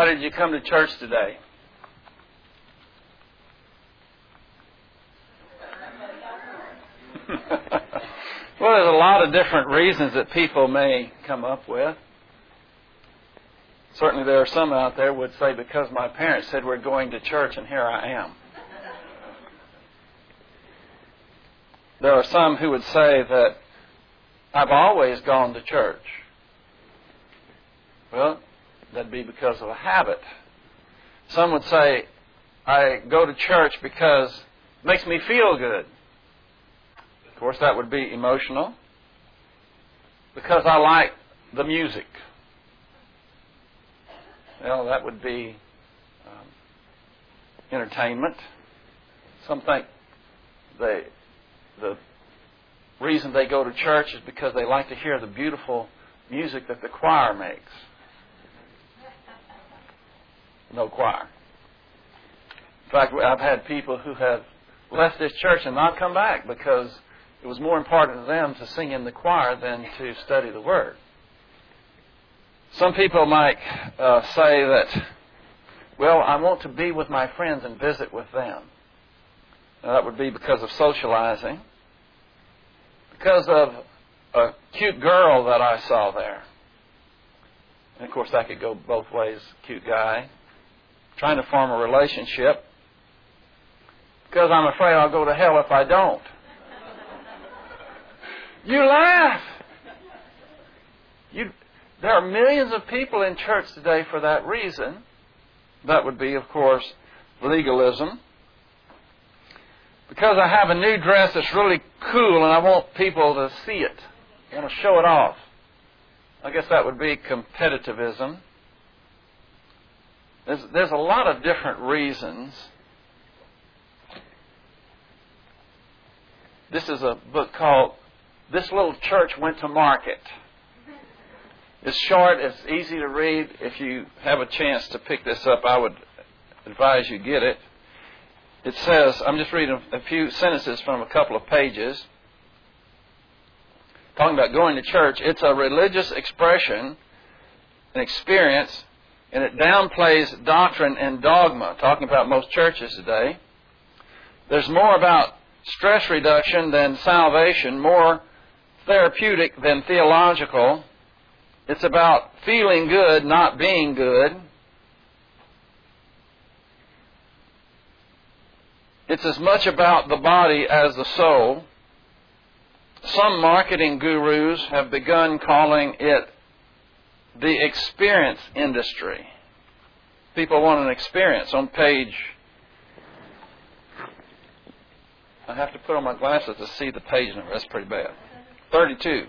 Why did you come to church today? Well, there's a lot of different reasons that people may come up with. Certainly there are some out there who would say, because my parents said we're going to church and here I am. There are some who would say that I've always gone to church. Well, that'd be because of a habit. Some would say, I go to church because it makes me feel good. Of course, that would be emotional. Because I like the music. Well, that would be entertainment. Some think the reason they go to church is because they like to hear the beautiful music that the choir makes. No choir. In fact, I've had people who have left this church and not come back because it was more important to them to sing in the choir than to study the Word. Some people might say that, well, I want to be with my friends and visit with them. Now, that would be because of socializing. Because of a cute girl that I saw there. And of course, that could go both ways. Cute guy. Trying to form a relationship. Because I'm afraid I'll go to hell if I don't. You laugh. There are millions of people in church today for that reason. That would be, of course, legalism. Because I have a new dress that's really cool and I want people to see it. I want to show it off. I guess that would be competitivism. There's a lot of different reasons. This is a book called This Little Church Went to Market. It's short, it's easy to read. If you have a chance to pick this up, I would advise you get it. It says, I'm just reading a few sentences from a couple of pages, talking about going to church. It's a religious expression, an experience, and it downplays doctrine and dogma, talking about most churches today. There's more about stress reduction than salvation, more therapeutic than theological. It's about feeling good, not being good. It's as much about the body as the soul. Some marketing gurus have begun calling it the experience industry. People want an experience. On page, I have to put on my glasses to see the page number. That's pretty bad. 32.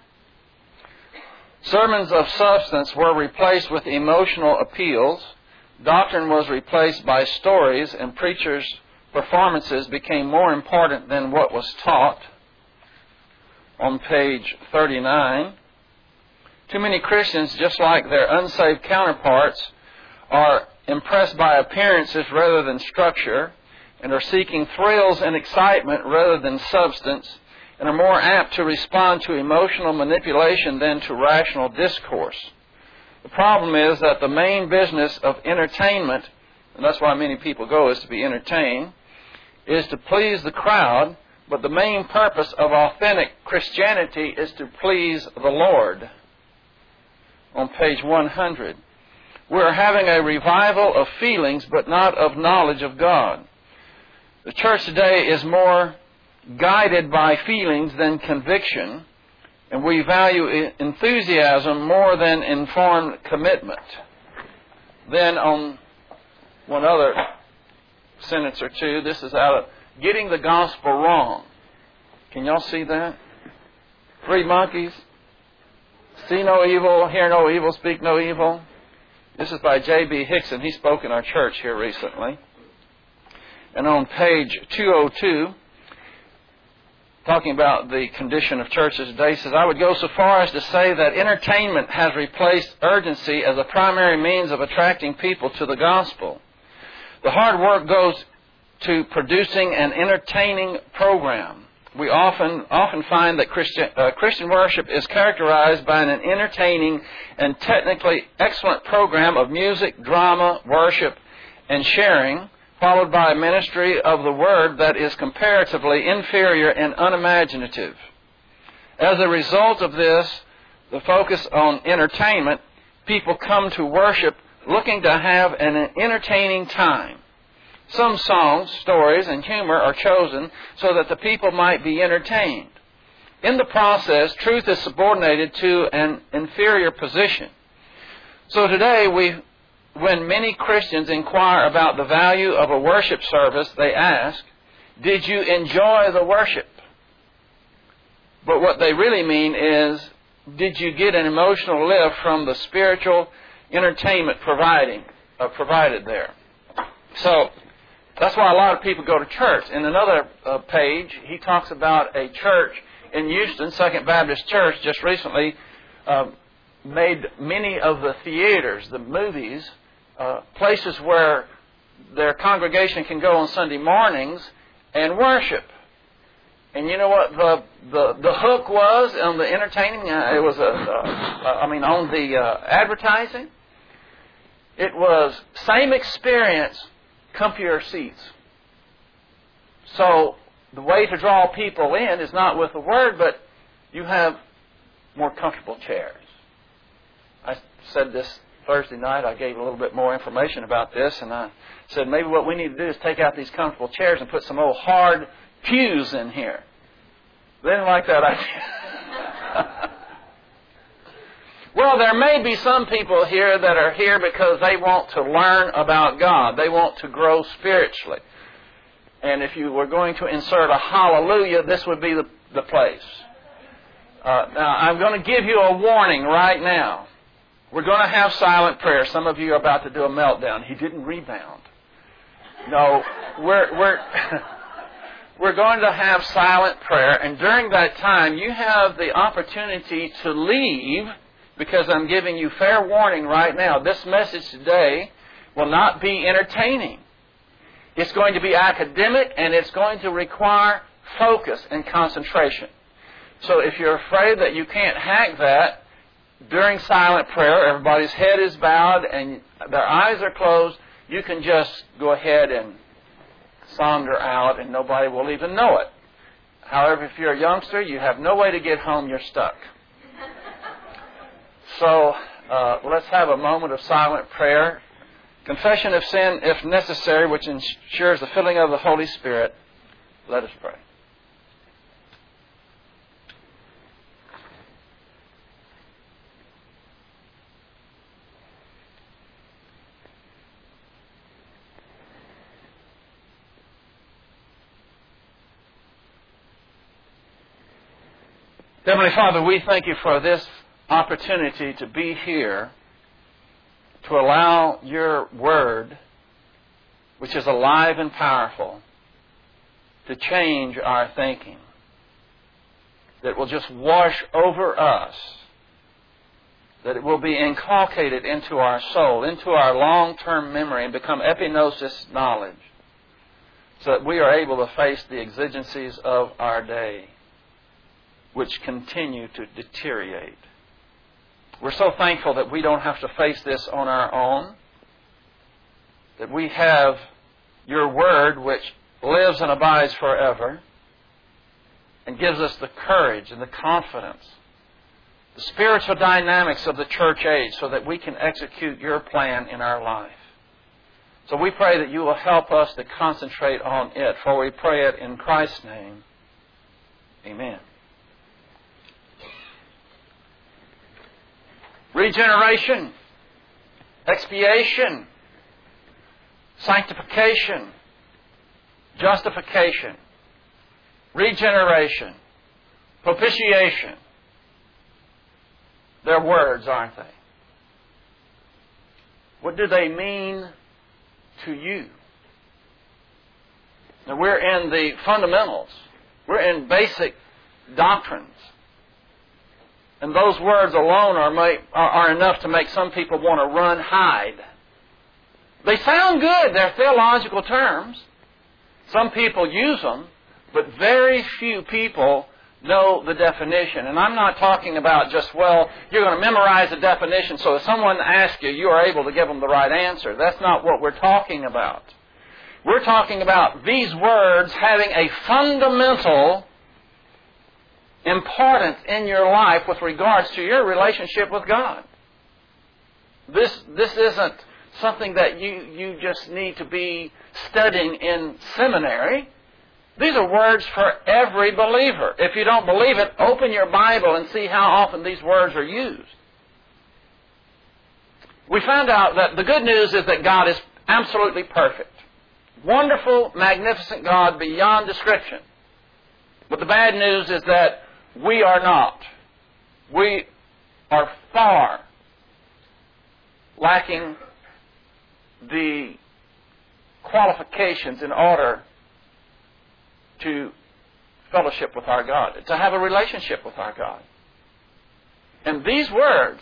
Sermons of substance were replaced with emotional appeals. Doctrine was replaced by stories, and preachers' performances became more important than what was taught. On page 39, too many Christians, just like their unsaved counterparts, are impressed by appearances rather than structure, and are seeking thrills and excitement rather than substance, and are more apt to respond to emotional manipulation than to rational discourse. The problem is that the main business of entertainment, and that's why many people go, is to be entertained, is to please the crowd, but the main purpose of authentic Christianity is to please the Lord. On page 100, we're having a revival of feelings, but not of knowledge of God. The church today is more guided by feelings than conviction, and we value enthusiasm more than informed commitment. Then on one other sentence or two, this is out of Getting the Gospel Wrong. Can y'all see that? Three monkeys. See no evil, hear no evil, speak no evil. This is by J.B. Hickson. He spoke in our church here recently. And on page 202, talking about the condition of churches today, he says, I would go so far as to say that entertainment has replaced urgency as a primary means of attracting people to the gospel. The hard work goes to producing an entertaining program. we often find that Christian worship is characterized by an entertaining and technically excellent program of music, drama, worship, and sharing, followed by a ministry of the Word that is comparatively inferior and unimaginative. As a result of this, the focus on entertainment, people come to worship looking to have an entertaining time. Some songs, stories, and humor are chosen so that the people might be entertained. In the process, truth is subordinated to an inferior position. So today, when many Christians inquire about the value of a worship service, they ask, "Did you enjoy the worship?" But what they really mean is, did you get an emotional lift from the spiritual entertainment provided there? So, that's why a lot of people go to church. In another page, he talks about a church in Houston, Second Baptist Church, just recently made many of the theaters, the movies, places where their congregation can go on Sunday mornings and worship. And you know what the hook was on the entertaining? It was on the advertising. It was same experience, comfier seats. So the way to draw people in is not with the Word, but you have more comfortable chairs. I said this Thursday night. I gave a little bit more information about this, and I said maybe what we need to do is take out these comfortable chairs and put some old hard pews in here. They didn't like that idea. Well, there may be some people here that are here because they want to learn about God. They want to grow spiritually. And if you were going to insert a hallelujah, this would be the place. Now, I'm going to give you a warning right now. We're going to have silent prayer. Some of you are about to do a meltdown. He didn't rebound. No, we're going to have silent prayer. And during that time, you have the opportunity to leave, because I'm giving you fair warning right now. This message today will not be entertaining. It's going to be academic, and it's going to require focus and concentration. So if you're afraid that you can't hack that, during silent prayer, everybody's head is bowed and their eyes are closed, you can just go ahead and saunder out and nobody will even know it. However, if you're a youngster, you have no way to get home, you're stuck. So let's have a moment of silent prayer. Confession of sin, if necessary, which ensures the filling of the Holy Spirit. Let us pray. Heavenly Father, we thank you for this opportunity to be here, to allow your Word, which is alive and powerful, to change our thinking, that will just wash over us, that it will be inculcated into our soul, into our long-term memory, and become epignosis knowledge, so that we are able to face the exigencies of our day, which continue to deteriorate. We're so thankful that we don't have to face this on our own, that we have your Word which lives and abides forever and gives us the courage and the confidence, the spiritual dynamics of the church age, so that we can execute your plan in our life. So we pray that you will help us to concentrate on it, for we pray it in Christ's name. Amen. Regeneration, expiation, sanctification, justification, regeneration, propitiation. They're words, aren't they? What do they mean to you? Now, we're in the fundamentals. We're in basic doctrines. And those words alone are enough to make some people want to run, hide. They sound good. They're theological terms. Some people use them. But very few people know the definition. And I'm not talking about just, well, you're going to memorize the definition so if someone asks you, you are able to give them the right answer. That's not what we're talking about. We're talking about these words having a fundamental importance in your life with regards to your relationship with God. This isn't something that you just need to be studying in seminary. These are words for every believer. If you don't believe it, open your Bible and see how often these words are used. We found out that the good news is that God is absolutely perfect. Wonderful, magnificent God beyond description. But the bad news is that we are not. We are far lacking the qualifications in order to fellowship with our God, to have a relationship with our God. And these words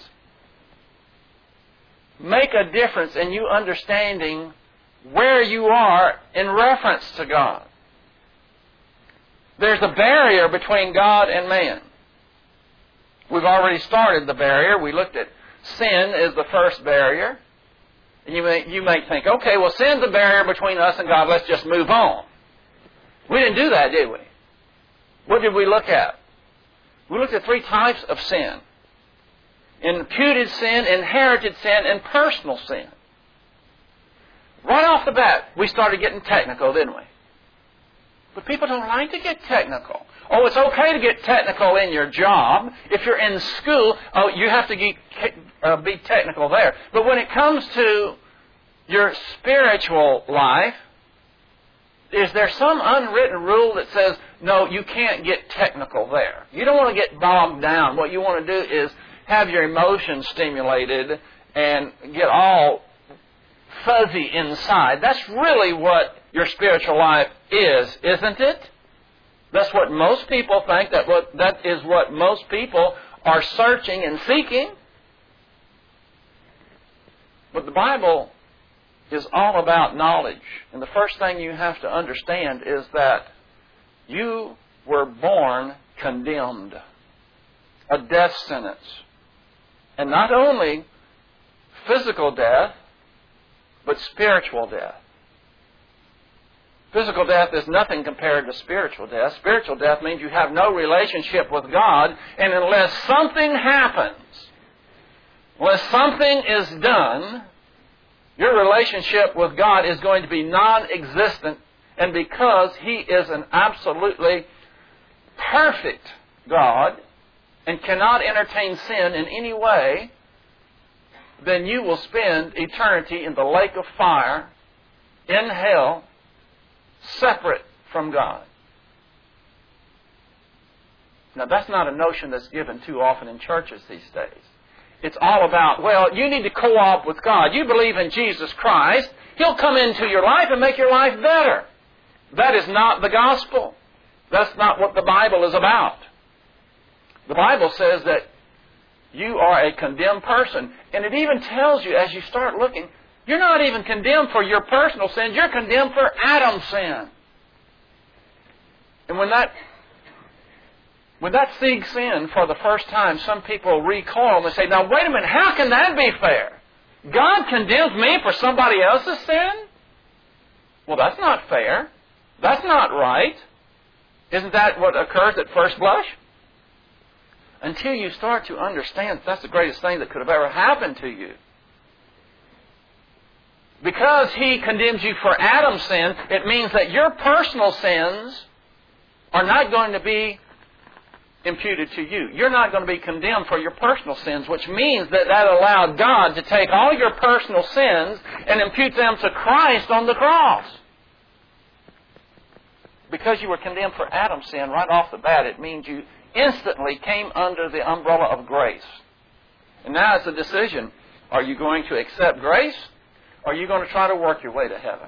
make a difference in you understanding where you are in reference to God. There's a barrier between God and man. We've already started the barrier. We looked at sin is the first barrier. And you may think, okay, well, sin's the barrier between us and God. Let's just move on. We didn't do that, did we? What did we look at? We looked at 3 types of sin. Imputed sin, inherited sin, and personal sin. Right off the bat, we started getting technical, didn't we? But people don't like to get technical. Oh, it's okay to get technical in your job. If you're in school, oh, you have to be technical there. But when it comes to your spiritual life, is there some unwritten rule that says, no, you can't get technical there? You don't want to get bogged down. What you want to do is have your emotions stimulated and get all fuzzy inside. That's really what your spiritual life is, isn't it? That's what most people think. That is what most people are searching and seeking. But the Bible is all about knowledge. And the first thing you have to understand is that you were born condemned. A death sentence. And not only physical death, but spiritual death. Physical death is nothing compared to spiritual death. Spiritual death means you have no relationship with God, and unless something happens, unless something is done, your relationship with God is going to be non-existent, and because He is an absolutely perfect God and cannot entertain sin in any way, then you will spend eternity in the lake of fire, in hell, separate from God. Now, that's not a notion that's given too often in churches these days. It's all about, well, you need to co-op with God. You believe in Jesus Christ. He'll come into your life and make your life better. That is not the gospel. That's not what the Bible is about. The Bible says that you are a condemned person. And it even tells you, as you start looking, you're not even condemned for your personal sins. You're condemned for Adam's sin. And when that sinks in for the first time, some people recoil and they say, now wait a minute, how can that be fair? God condemns me for somebody else's sin? Well, that's not fair. That's not right. Isn't that what occurs at first blush? Until you start to understand that's the greatest thing that could have ever happened to you. Because He condemns you for Adam's sin, it means that your personal sins are not going to be imputed to you. You're not going to be condemned for your personal sins, which means that allowed God to take all your personal sins and impute them to Christ on the cross. Because you were condemned for Adam's sin right off the bat, it means you instantly came under the umbrella of grace. And now it's a decision. Are you going to accept grace? Or are you going to try to work your way to heaven?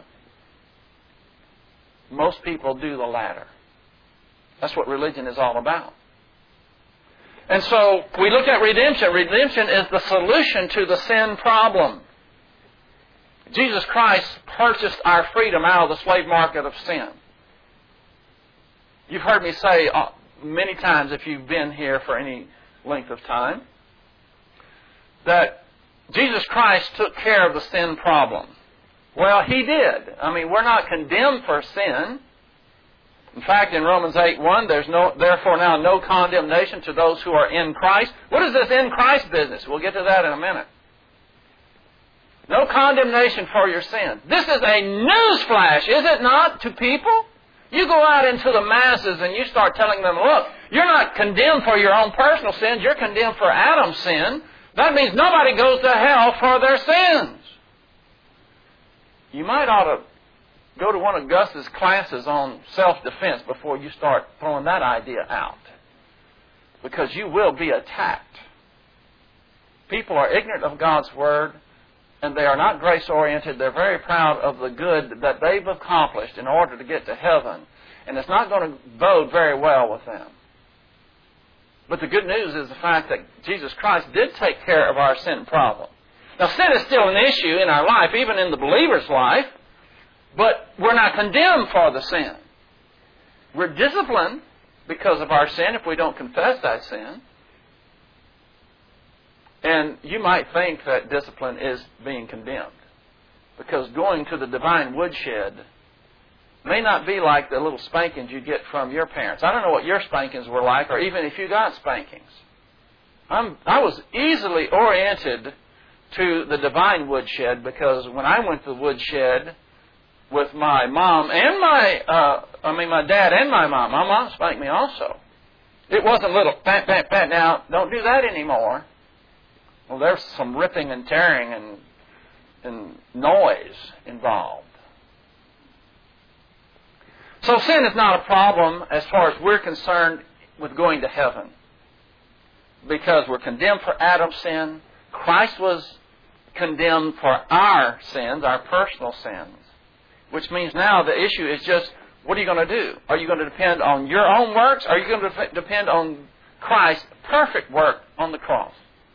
Most people do the latter. That's what religion is all about. And so we look at redemption. Redemption is the solution to the sin problem. Jesus Christ purchased our freedom out of the slave market of sin. You've heard me say many times, if you've been here for any length of time, that Jesus Christ took care of the sin problem. Well, He did. I mean, we're not condemned for sin. In fact, in Romans 8:1, there's therefore now no condemnation to those who are in Christ. What is this in Christ business? We'll get to that in a minute. No condemnation for your sin. This is a newsflash, is it not, to people? You go out into the masses and you start telling them, look, you're not condemned for your own personal sins, you're condemned for Adam's sin. That means nobody goes to hell for their sins. You might ought to go to one of Gus's classes on self-defense before you start throwing that idea out. Because you will be attacked. People are ignorant of God's Word, and they are not grace-oriented. They're very proud of the good that they've accomplished in order to get to heaven. And it's not going to bode very well with them. But the good news is the fact that Jesus Christ did take care of our sin problem. Now, sin is still an issue in our life, even in the believer's life, but we're not condemned for the sin. We're disciplined because of our sin if we don't confess that sin. And you might think that discipline is being condemned, because going to the divine woodshed may not be like the little spankings you get from your parents. I don't know what your spankings were like, or even if you got spankings. I was easily oriented to the divine woodshed, because when I went to the woodshed with my mom and my dad and my mom spanked me also. It wasn't little pat, pat, pat. Now, don't do that anymore. Well, there's some ripping and tearing and noise involved. So sin is not a problem as far as we're concerned with going to heaven, because we're condemned for Adam's sin. Christ was condemned for our sins, our personal sins, which means now the issue is just, what are you going to do? Are you going to depend on your own works? Or are you going to depend on Christ's perfect work on the cross?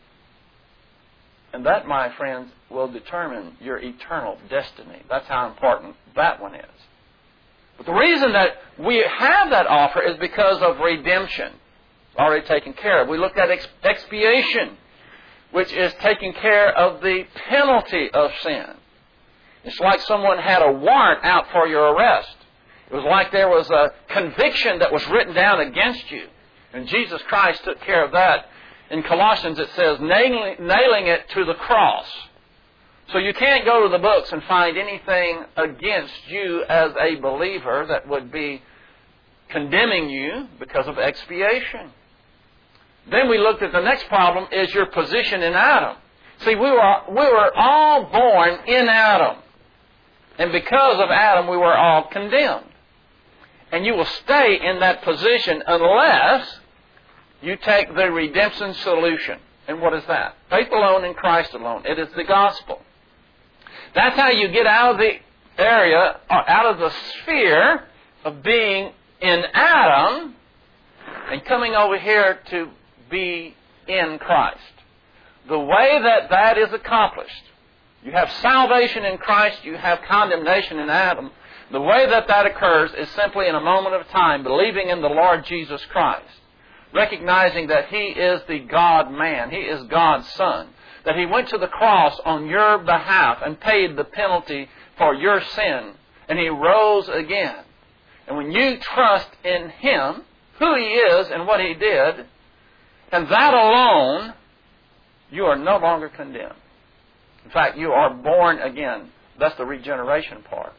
And that, my friends, will determine your eternal destiny. That's how important that one is. But the reason that we have that offer is because of redemption. It's already taken care of. We looked at expiation, which is taking care of the penalty of sin. It's like someone had a warrant out for your arrest. It was like there was a conviction that was written down against you. And Jesus Christ took care of that. In Colossians it says, nailing it to the cross. So you can't go to the books and find anything against you as a believer that would be condemning you because of expiation. Then we looked at the next problem, is your position in Adam. See, we were all born in Adam. And because of Adam, we were all condemned. And you will stay in that position unless you take the redemption solution. And what is that? Faith alone in Christ alone. It is the gospel. That's how you get out of the area, or out of the sphere of being in Adam and coming over here to be in Christ. The way that that is accomplished, you have salvation in Christ, you have condemnation in Adam. The way that that occurs is simply in a moment of time, believing in the Lord Jesus Christ, recognizing that He is the God-man, He is God's Son, that He went to the cross on your behalf and paid the penalty for your sin, and He rose again. And when you trust in Him, who He is and what He did, and that alone, you are no longer condemned. In fact, you are born again. That's the regeneration part.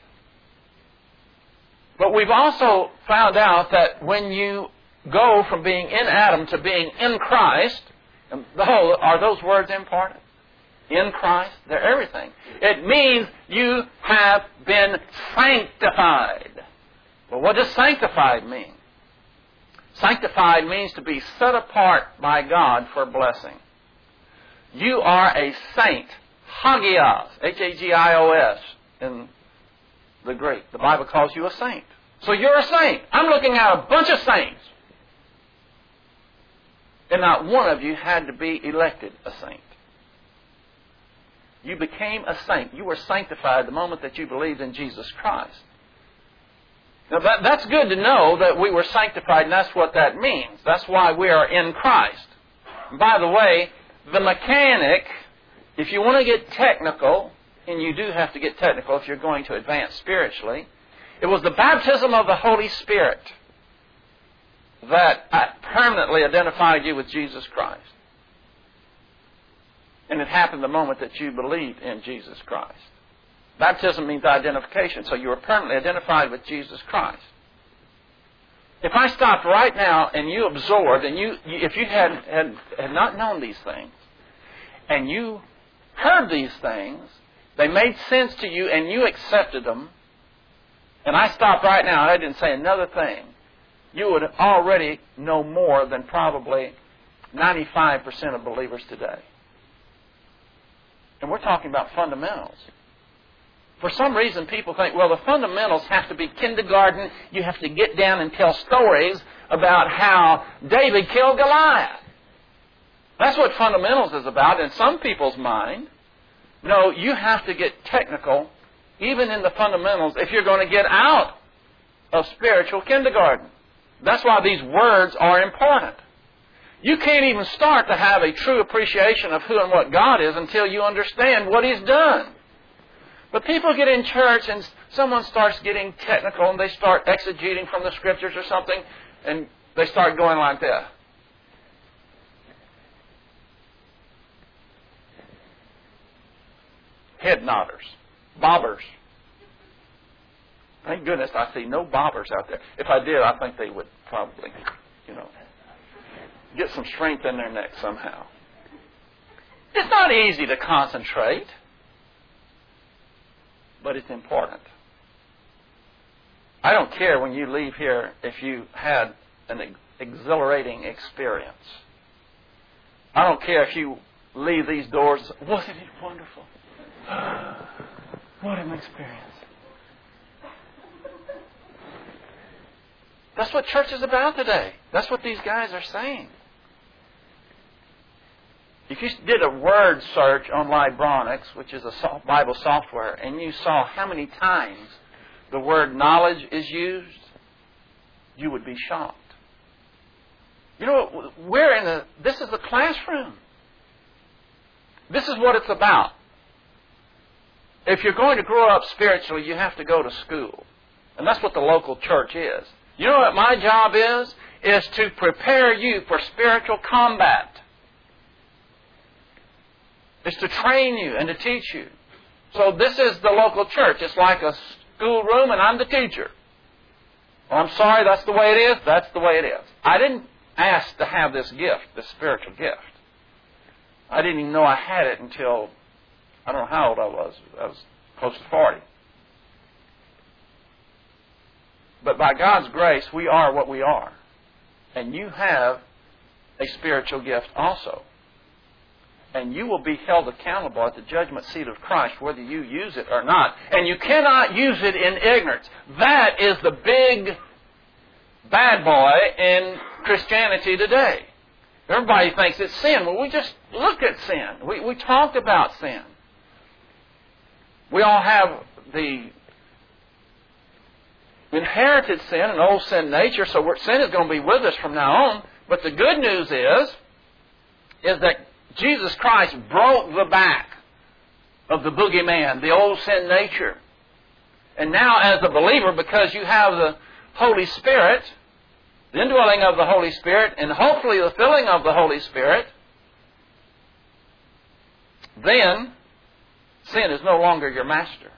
But we've also found out that when you go from being in Adam to being in Christ, and are those words important? In Christ, they're everything. It means you have been sanctified. Well, what does sanctified mean? Sanctified means to be set apart by God for blessing. You are a saint. Hagios. Hagios in the Greek. The Bible calls you a saint. So you're a saint. I'm looking at a bunch of saints. And not one of you had to be elected a saint. You became a saint. You were sanctified the moment that you believed in Jesus Christ. Now that's good to know that we were sanctified, and that's what that means. That's why we are in Christ. And by the way, the mechanic, if you want to get technical, and you do have to get technical if you're going to advance spiritually, it was the baptism of the Holy Spirit that permanently identified you with Jesus Christ. And it happened the moment that you believed in Jesus Christ. Baptism means identification, so you were permanently identified with Jesus Christ. If I stopped right now and you absorbed, and if you had not known these things, and you heard these things, they made sense to you and you accepted them, and I stopped right now and I didn't say another thing, you would already know more than probably 95% of believers today. And we're talking about fundamentals. For some reason, people think, well, the fundamentals have to be kindergarten. You have to get down and tell stories about how David killed Goliath. That's what fundamentals is about in some people's mind. No, you have to get technical, even in the fundamentals, if you're going to get out of spiritual kindergarten. That's why these words are important. You can't even start to have a true appreciation of who and what God is until you understand what He's done. But people get in church and someone starts getting technical and they start exegeting from the Scriptures or something, and they start going like this. Head nodders. Bobbers. Thank goodness I see no bobbers out there. If I did, I think they would probably, get some strength in their neck somehow. It's not easy to concentrate, but it's important. I don't care when you leave here if you had an exhilarating experience. I don't care if you leave these doors, wasn't it wonderful? What an experience. That's what church is about today. That's what these guys are saying. If you did a word search on Libronics, which is a Bible software, and you saw how many times the word knowledge is used, you would be shocked. This is the classroom. This is what it's about. If you're going to grow up spiritually, you have to go to school. And that's what the local church is. You know what my job is? Is to prepare you for spiritual combat. It's to train you and to teach you. So this is the local church. It's like a schoolroom and I'm the teacher. Well, I'm sorry, that's the way it is. That's the way it is. I didn't ask to have this gift, this spiritual gift. I didn't even know I had it until, I don't know how old I was. I was close to 40. But by God's grace, we are what we are. And you have a spiritual gift also. And you will be held accountable at the judgment seat of Christ whether you use it or not. And you cannot use it in ignorance. That is the big bad boy in Christianity today. Everybody thinks it's sin. Well, we just looked at sin. We talked about sin. We all have the inherited sin, an old sin nature, so sin is going to be with us from now on. But the good news is that Jesus Christ broke the back of the boogeyman, the old sin nature. And now as a believer, because you have the Holy Spirit, the indwelling of the Holy Spirit, and hopefully the filling of the Holy Spirit, then sin is no longer your master.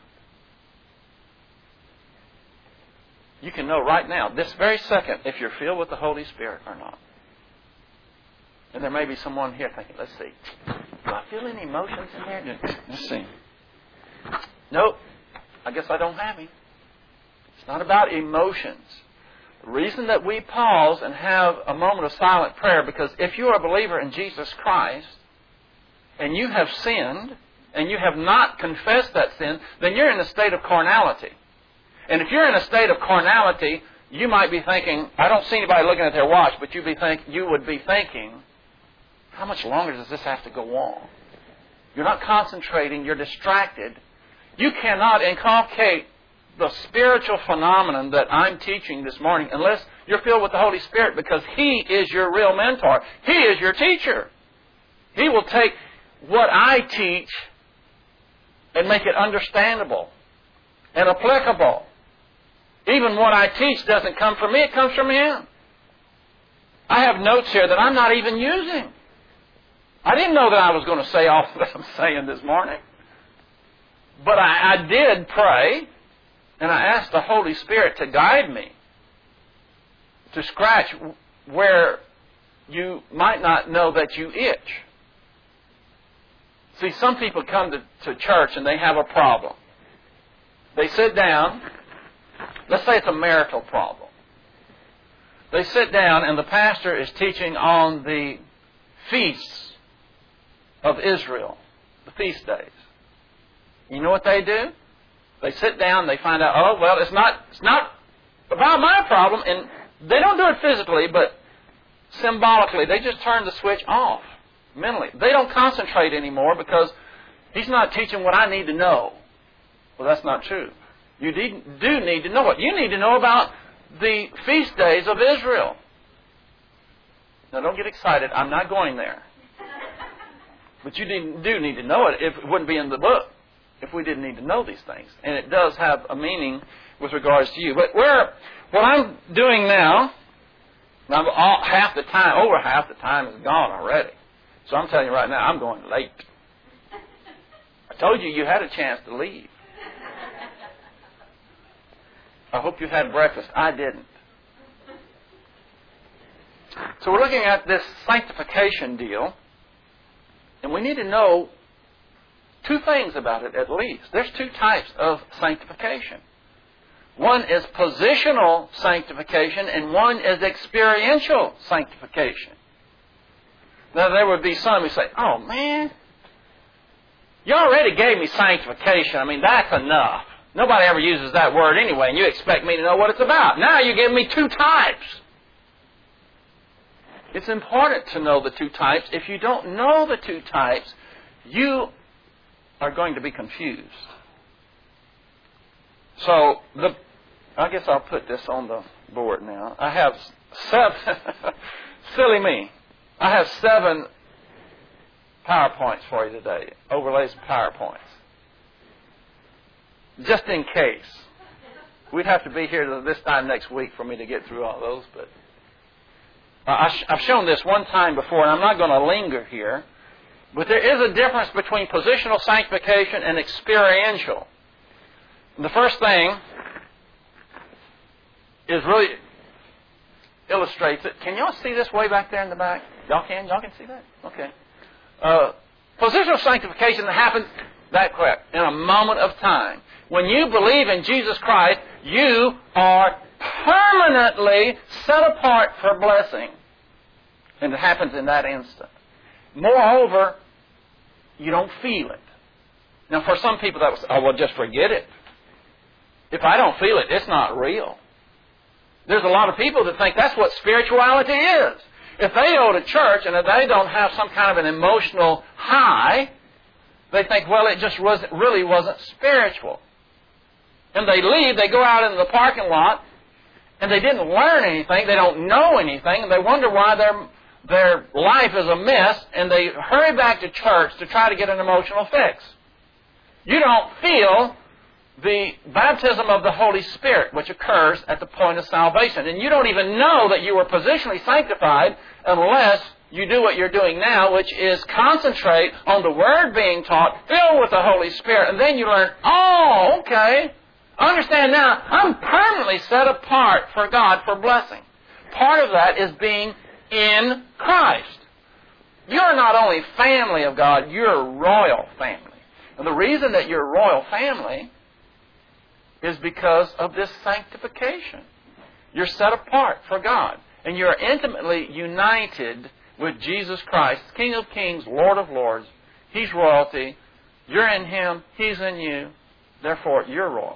You can know right now, this very second, if you're filled with the Holy Spirit or not. And there may be someone here thinking, let's see, do I feel any emotions in there? Let's see. Nope, I guess I don't have any. It's not about emotions. The reason that we pause and have a moment of silent prayer, because if you are a believer in Jesus Christ, and you have sinned, and you have not confessed that sin, then you're in a state of carnality. And if you're in a state of carnality, you might be thinking, I don't see anybody looking at their watch, but you would be thinking, how much longer does this have to go on? You're not concentrating, you're distracted. You cannot inculcate the spiritual phenomenon that I'm teaching this morning unless you're filled with the Holy Spirit, because He is your real mentor. He is your teacher. He will take what I teach and make it understandable and applicable. Even what I teach doesn't come from me, it comes from Him. I have notes here that I'm not even using. I didn't know that I was going to say all that I'm saying this morning. But I did pray, and I asked the Holy Spirit to guide me, to scratch where you might not know that you itch. See, some people come to church and they have a problem. They sit down. Let's say it's a marital problem. They sit down and the pastor is teaching on the feasts of Israel, the feast days. You know what they do? They sit down, they find out, oh, well, it's not about my problem. And they don't do it physically, but symbolically. They just turn the switch off mentally. They don't concentrate anymore because he's not teaching what I need to know. Well, that's not true. You do need to know it. You need to know about the feast days of Israel. Now, don't get excited. I'm not going there. But you do need to know it. It wouldn't be in the book if we didn't need to know these things. And it does have a meaning with regards to you. But what I'm doing now, over half the time is gone already. So I'm telling you right now, I'm going late. I told you you had a chance to leave. I hope you had breakfast. I didn't. So we're looking at this sanctification deal. And we need to know two things about it at least. There's two types of sanctification. One is positional sanctification and one is experiential sanctification. Now there would be some who say, oh man, you already gave me sanctification. I mean, that's enough. Nobody ever uses that word anyway, and you expect me to know what it's about. Now you give me two types. It's important to know the two types. If you don't know the two types, you are going to be confused. So, I guess I'll put this on the board now. I have 7, silly me, I have 7 PowerPoints for you today, overlays of PowerPoints. Just in case. We'd have to be here this time next week for me to get through all those, but I've shown this one time before, and I'm not going to linger here, but there is a difference between positional sanctification and experiential. And the first thing is really illustrates it. Can y'all see this way back there in the back? Y'all can? Y'all can see that? Okay. Positional sanctification happens that quick, in a moment of time. When you believe in Jesus Christ, you are permanently set apart for blessing. And it happens in that instant. Moreover, you don't feel it. Now, for some people that was, oh, well, just forget it. If I don't feel it, it's not real. There's a lot of people that think that's what spirituality is. If they go to church and if they don't have some kind of an emotional high, they think, well, it just really wasn't spiritual. And they leave, they go out in the parking lot, and they didn't learn anything, they don't know anything, and they wonder why their life is a mess, and they hurry back to church to try to get an emotional fix. You don't feel the baptism of the Holy Spirit, which occurs at the point of salvation. And you don't even know that you were positionally sanctified unless you do what you're doing now, which is concentrate on the Word being taught, filled with the Holy Spirit, and then you learn, oh, okay, understand now, I'm permanently set apart for God for blessing. Part of that is being in Christ. You're not only family of God, you're a royal family. And the reason that you're a royal family is because of this sanctification. You're set apart for God. And you're intimately united with Jesus Christ, King of Kings, Lord of Lords. He's royalty. You're in Him. He's in you. Therefore, you're royalty.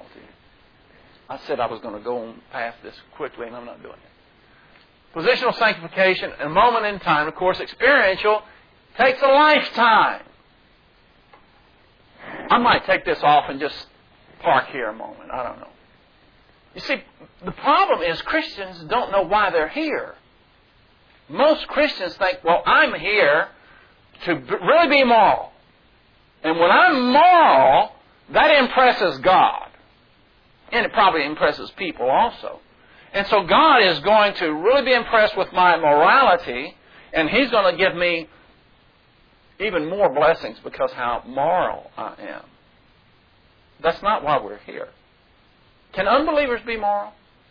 I said I was going to go past this quickly, and I'm not doing it. Positional sanctification, a moment in time. Of course, experiential takes a lifetime. I might take this off and just park here a moment. I don't know. You see, the problem is Christians don't know why they're here. Most Christians think, well, I'm here to really be moral. And when I'm moral, that impresses God. And it probably impresses people also. And so God is going to really be impressed with my morality, and He's going to give me even more blessings because how moral I am. That's not why we're here. Can unbelievers be moral?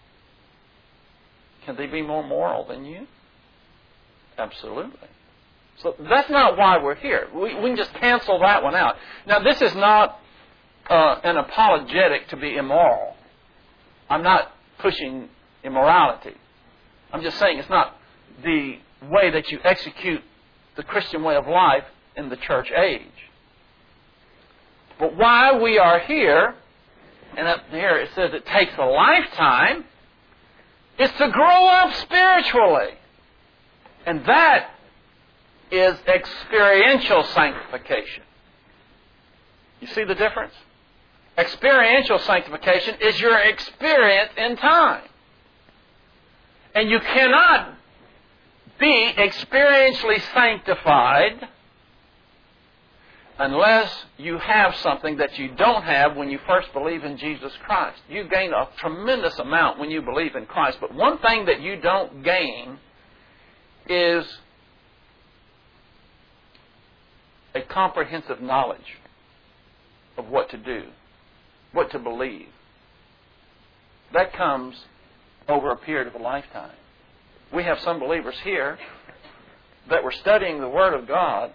Can they be more moral than you? Absolutely. So that's not why we're here. We can just cancel that one out. Now, this is not an apologetic to be immoral. I'm not pushing immorality. I'm just saying it's not the way that you execute the Christian way of life in the church age. But why we are here, and up here it says it takes a lifetime, is to grow up spiritually. And that is experiential sanctification. You see the difference? Experiential sanctification is your experience in time. And you cannot be experientially sanctified unless you have something that you don't have when you first believe in Jesus Christ. You gain a tremendous amount when you believe in Christ. But one thing that you don't gain is a comprehensive knowledge of what to do, what to believe. That comes over a period of a lifetime. We have some believers here that were studying the Word of God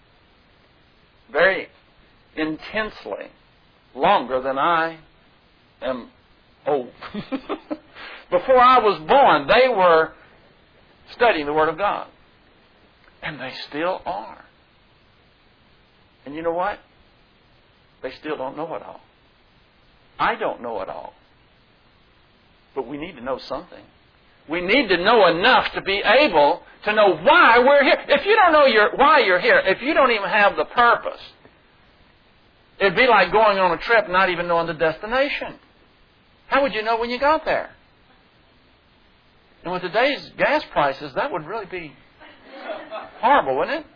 very intensely, longer than I am old. Before I was born, they were studying the Word of God. And they still are. And you know what? They still don't know it all. I don't know it all. But we need to know something. We need to know enough to be able to know why we're here. If you don't know why you're here, if you don't even have the purpose, it'd be like going on a trip and not even knowing the destination. How would you know when you got there? And with today's gas prices, that would really be horrible, wouldn't it?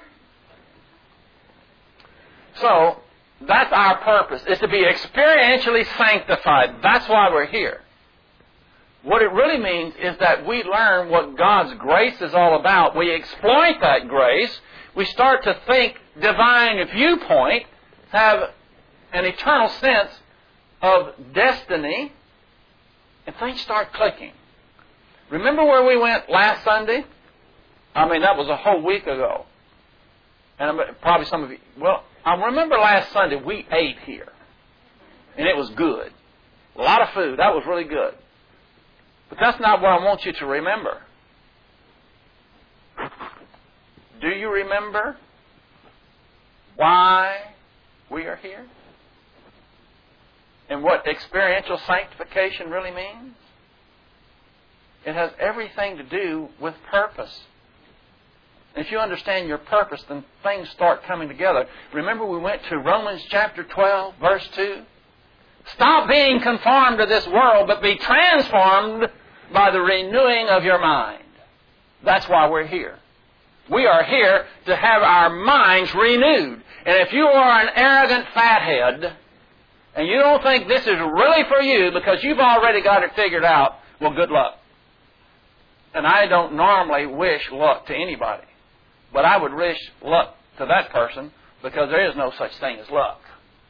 So, that's our purpose, is to be experientially sanctified. That's why we're here. What it really means is that we learn what God's grace is all about. We exploit that grace. We start to think divine viewpoint, have an eternal sense of destiny, and things start clicking. Remember where we went last Sunday? I mean, that was a whole week ago. And probably some of you, well, I remember last Sunday we ate here. And it was good. A lot of food. That was really good. But that's not what I want you to remember. Do you remember why we are here? And what experiential sanctification really means? It has everything to do with purpose. And if you understand your purpose, then things start coming together. Remember we went to Romans chapter 12, verse 2? Stop being conformed to this world, but be transformed by the renewing of your mind. That's why we're here. We are here to have our minds renewed. And if you are an arrogant fathead, and you don't think this is really for you because you've already got it figured out, well, good luck. And I don't normally wish luck to anybody. But I would wish luck to that person because there is no such thing as luck.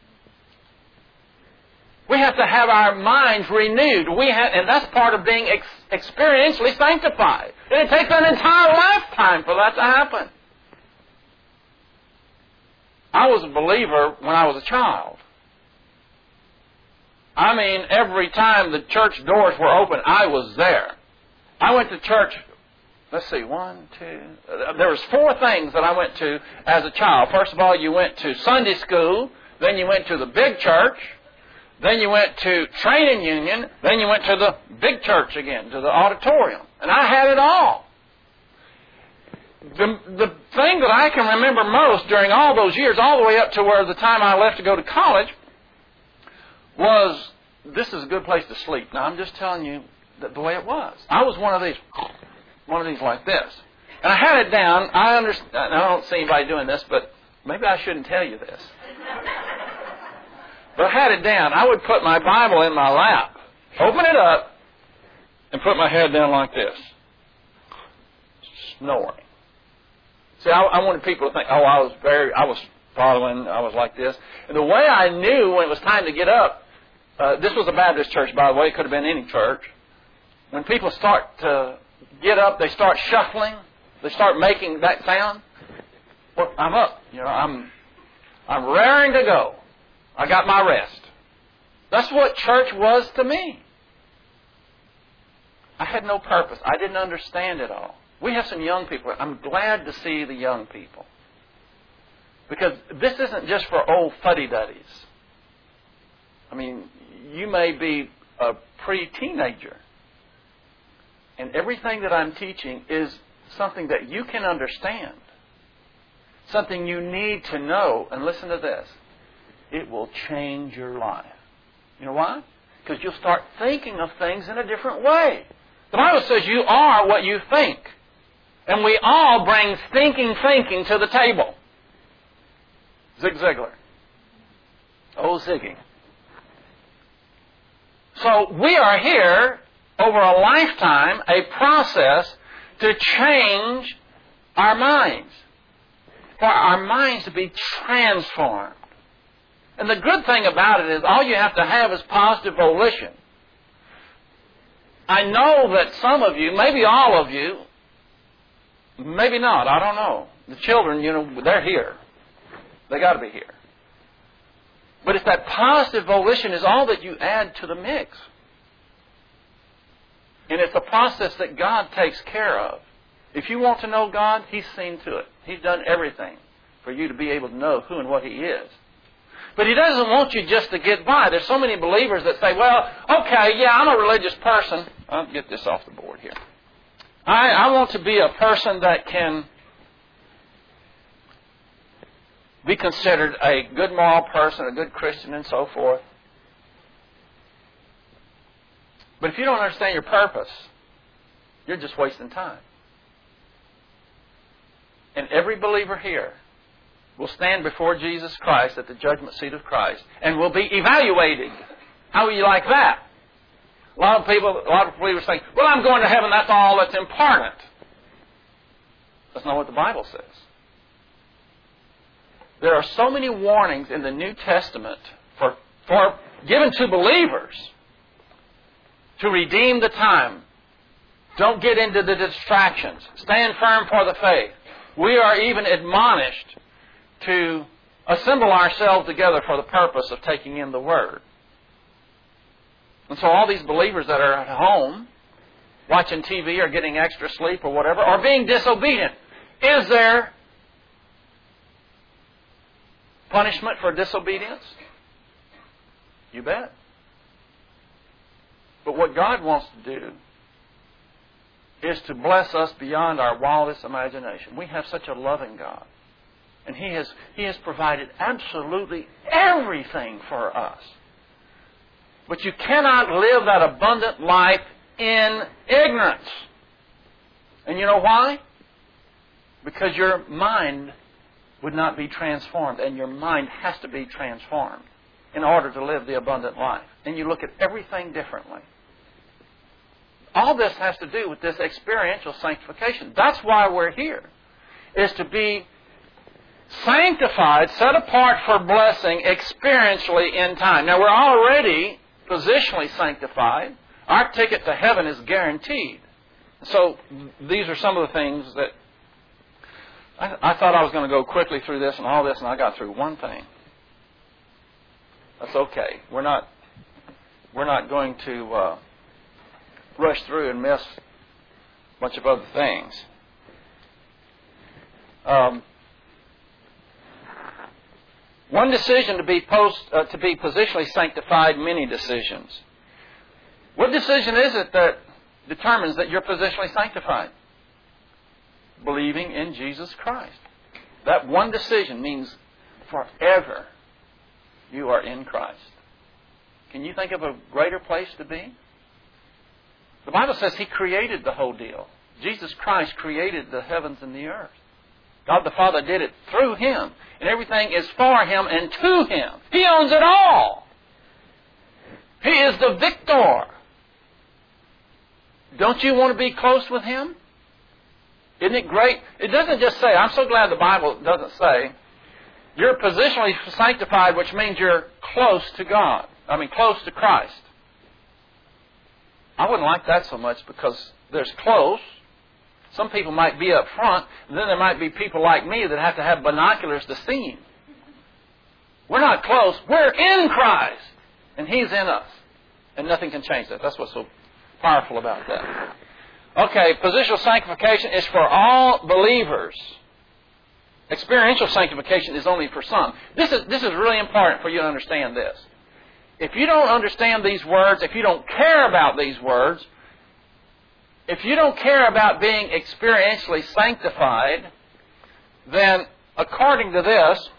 We have to have our minds renewed. And that's part of being experientially sanctified. And it takes an entire lifetime for that to happen. I was a believer when I was a child. I mean, every time the church doors were open, I was there. I went to church, let's see, 1, 2... There was 4 things that I went to as a child. First of all, you went to Sunday school. Then you went to the big church. Then you went to training union. Then you went to the big church again, to the auditorium. And I had it all. The thing that I can remember most during all those years, all the way up to where the time I left to go to college, was this is a good place to sleep. Now, I'm just telling you the way it was. I was one of these like this. And I had it down. I don't see anybody doing this, but maybe I shouldn't tell you this. But I had it down. I would put my Bible in my lap, open it up, and put my head down like this. Snoring. See, I wanted people to think, I was following, I was like this. And the way I knew when it was time to get up, this was a Baptist church, by the way. It could have been any church. When people start to get up, they start shuffling. They start making that sound. Well, I'm up. I'm raring to go. I got my rest. That's what church was to me. I had no purpose. I didn't understand it all. We have some young people. I'm glad to see the young people. Because this isn't just for old fuddy-duddies. I mean, you may be a pre-teenager. And everything that I'm teaching is something that you can understand. Something you need to know. And listen to this. It will change your life. You know why? Because you'll start thinking of things in a different way. The Bible says you are what you think. And we all bring thinking to the table. Zig Ziglar. Oh, Ziggy. So we are here over a lifetime, a process to change our minds. For our minds to be transformed. And the good thing about it is all you have to have is positive volition. I know that some of you, maybe all of you, maybe not, I don't know. The children, they're here. They got to be here. But if that positive volition is all that you add to the mix, and it's a process that God takes care of. If you want to know God, He's seen to it. He's done everything for you to be able to know who and what He is. But He doesn't want you just to get by. There's so many believers that say, well, okay, yeah, I'm a religious person. I'll get this off the board here. I want to be a person that can be considered a good moral person, a good Christian, and so forth. But if you don't understand your purpose, you're just wasting time. And every believer here will stand before Jesus Christ at the judgment seat of Christ and will be evaluated. How will you like that? A lot of believers think, well, I'm going to heaven, that's all that's important. That's not what the Bible says. There are so many warnings in the New Testament for given to believers to redeem the time. Don't get into the distractions. Stand firm for the faith. We are even admonished to assemble ourselves together for the purpose of taking in the Word. And so all these believers that are at home, watching TV or getting extra sleep or whatever, are being disobedient. Is there punishment for disobedience? You bet. But what God wants to do is to bless us beyond our wildest imagination. We have such a loving God. And He has provided absolutely everything for us. But you cannot live that abundant life in ignorance. And you know why? Because your mind would not be transformed. And your mind has to be transformed in order to live the abundant life. And you look at everything differently. All this has to do with this experiential sanctification. That's why we're here, is to be sanctified, set apart for blessing experientially in time. Now, we're already positionally sanctified. Our ticket to heaven is guaranteed. So these are some of the things that I thought I was going to go quickly through this and all this, and I got through one thing. That's okay. We're not going to rush through and miss a bunch of other things. One decision to be positionally sanctified, many decisions. What decision is it that determines that you're positionally sanctified? Believing in Jesus Christ. That one decision means forever you are in Christ. Can you think of a greater place to be? The Bible says He created the whole deal. Jesus Christ created the heavens and the earth. God the Father did it through Him. And everything is for Him and to Him. He owns it all. He is the victor. Don't you want to be close with Him? Isn't it great? It doesn't just say, I'm so glad the Bible doesn't say, you're positionally sanctified, which means you're close to God. Close to Christ. I wouldn't like that so much because there's close. Some people might be up front, and then there might be people like me that have to have binoculars to see Him. We're not close. We're in Christ, and He's in us. And nothing can change that. That's what's so powerful about that. Okay, positional sanctification is for all believers. Experiential sanctification is only for some. This is really important for you to understand this. If you don't understand these words, if you don't care about these words, if you don't care about being experientially sanctified, then according to this,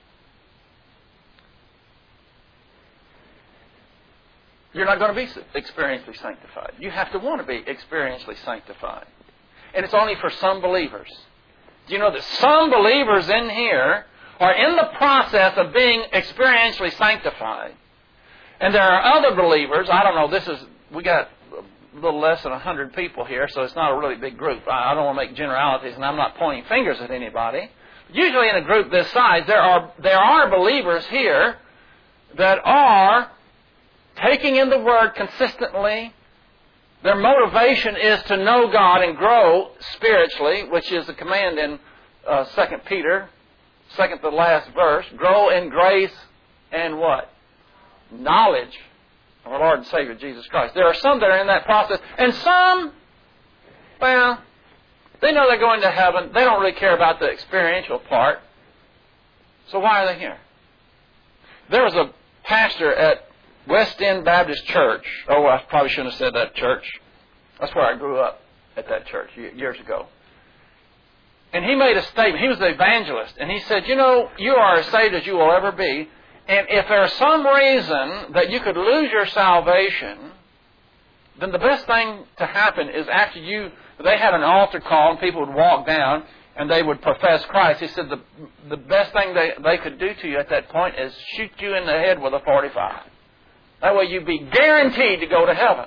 you're not going to be experientially sanctified. You have to want to be experientially sanctified. And it's only for some believers. Do you know that some believers in here are in the process of being experientially sanctified? And there are other believers, I don't know, we got a little less than 100 people here, so it's not a really big group. I don't want to make generalities, and I'm not pointing fingers at anybody. Usually in a group this size, there are believers here that are taking in the Word consistently. Their motivation is to know God and grow spiritually, which is the command in 2 Peter, second to the last verse. Grow in grace and what? Knowledge of our Lord and Savior Jesus Christ. There are some that are in that process, and some, well, they know they're going to heaven. They don't really care about the experiential part. So why are they here? There was a pastor at West End Baptist Church. Oh, I probably shouldn't have said that church. That's where I grew up, at that church years ago. And he made a statement. He was the evangelist. And he said, you know, you are as saved as you will ever be. And if there's some reason that you could lose your salvation, then the best thing to happen is they had an altar call and people would walk down and they would profess Christ. He said the best thing they could do to you at that point is shoot you in the head with a .45. That way you'd be guaranteed to go to heaven.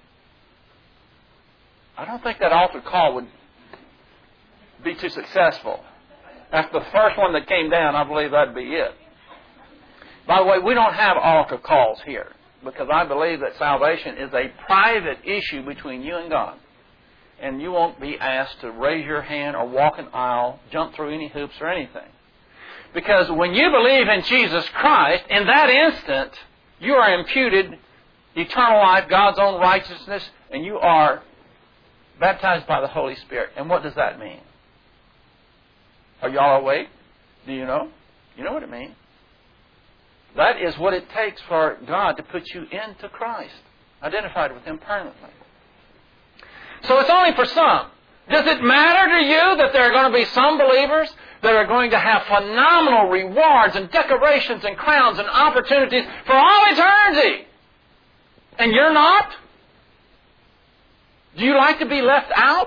I don't think that altar call would be too successful. After the first one that came down, I believe that'd be it. By the way, we don't have altar calls here because I believe that salvation is a private issue between you and God. And you won't be asked to raise your hand or walk an aisle, jump through any hoops or anything. Because when you believe in Jesus Christ, in that instant, you are imputed eternal life, God's own righteousness, and you are baptized by the Holy Spirit. And what does that mean? Are you all awake? Do you know? You know what it means. That is what it takes for God to put you into Christ, identified with Him permanently. So it's only for some. Does it matter to you that there are going to be some believers that are going to have phenomenal rewards and decorations and crowns and opportunities for all eternity? And you're not? Do you like to be left out?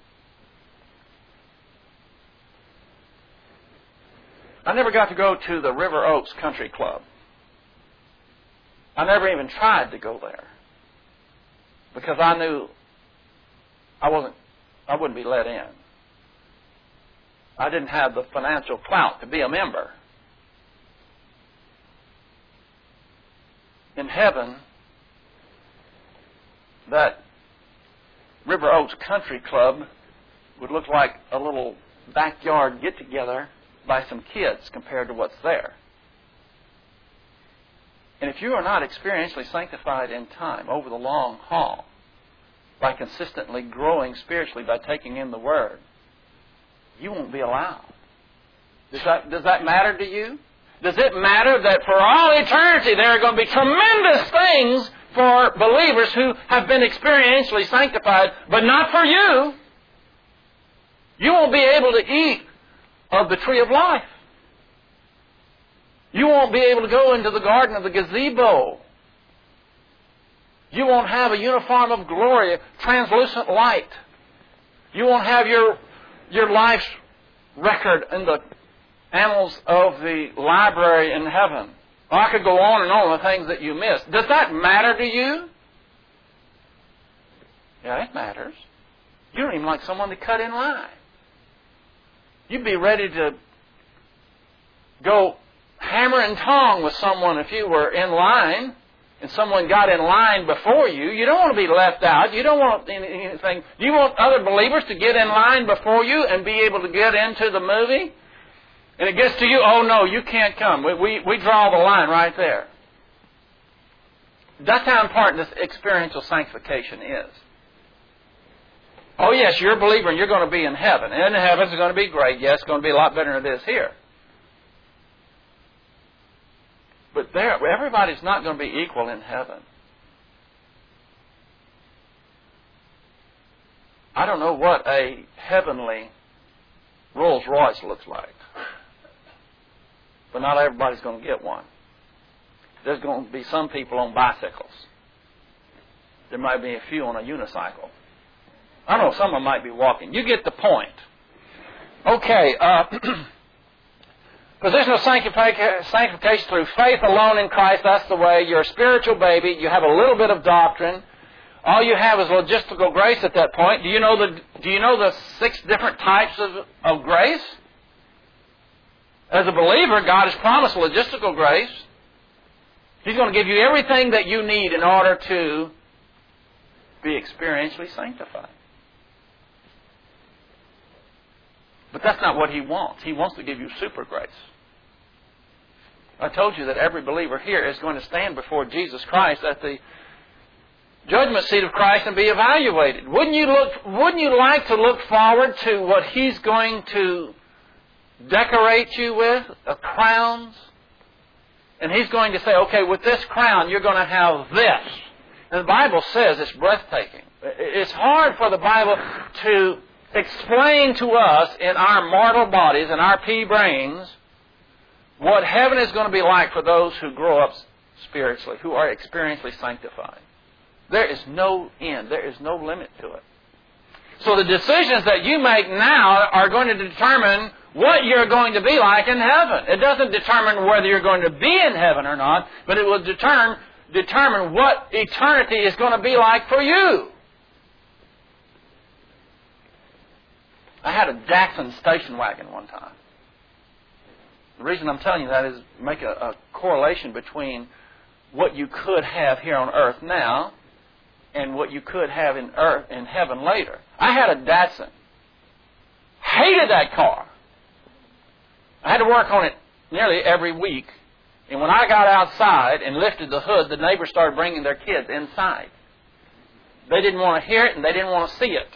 I never got to go to the River Oaks Country Club. I never even tried to go there because I knew I wouldn't be let in. I didn't have the financial clout to be a member. In heaven, that River Oaks Country Club would look like a little backyard get-together by some kids compared to what's there. And if you are not experientially sanctified in time over the long haul, by consistently growing spiritually by taking in the Word, you won't be allowed. Does that matter to you? Does it matter that for all eternity there are going to be tremendous things for believers who have been experientially sanctified, but not for you? You won't be able to eat of the tree of life. You won't be able to go into the garden of the gazebo You won't have a uniform of glory, translucent light. You won't have your life's record in the annals of the library in heaven. Well, I could go on and on the things that you missed. Does that matter to you? Yeah, it matters. You don't even like someone to cut in line. You'd be ready to go hammer and tong with someone if you were in line and someone got in line before you. You don't want to be left out. You don't want anything. Do you want other believers to get in line before you and be able to get into the movie? And it gets to you, oh no, you can't come. We draw the line right there. That's how important this experiential sanctification is. Oh yes, you're a believer and you're going to be in heaven. And in heaven it's going to be great. Yes, it's going to be a lot better than it is here. But there, everybody's not going to be equal in heaven. I don't know what a heavenly Rolls Royce looks like. But not everybody's going to get one. There's going to be some people on bicycles. There might be a few on a unicycle. I don't know, some of them might be walking. You get the point. Okay, positional sanctification through faith alone in Christ. That's the way. You're a spiritual baby. You have a little bit of doctrine. All you have is logistical grace at that point. Do you know the 6 different types of grace? As a believer, God has promised logistical grace. He's going to give you everything that you need in order to be experientially sanctified. But that's not what He wants. He wants to give you super grace. I told you that every believer here is going to stand before Jesus Christ at the judgment seat of Christ and be evaluated. Wouldn't you like to look forward to what He's going to decorate you with? Crowns? And He's going to say, okay, with this crown you're going to have this. And the Bible says it's breathtaking. It's hard for the Bible to explain to us in our mortal bodies and our pea brains what heaven is going to be like for those who grow up spiritually, who are experientially sanctified. There is no end. There is no limit to it. So the decisions that you make now are going to determine what you're going to be like in heaven. It doesn't determine whether you're going to be in heaven or not, but it will determine what eternity is going to be like for you. I had a Jackson station wagon one time. The reason I'm telling you that is make a correlation between what you could have here on earth now and what you could have in heaven later. I had a Datsun. Hated that car. I had to work on it nearly every week. And when I got outside and lifted the hood, the neighbors started bringing their kids inside. They didn't want to hear it and they didn't want to see it.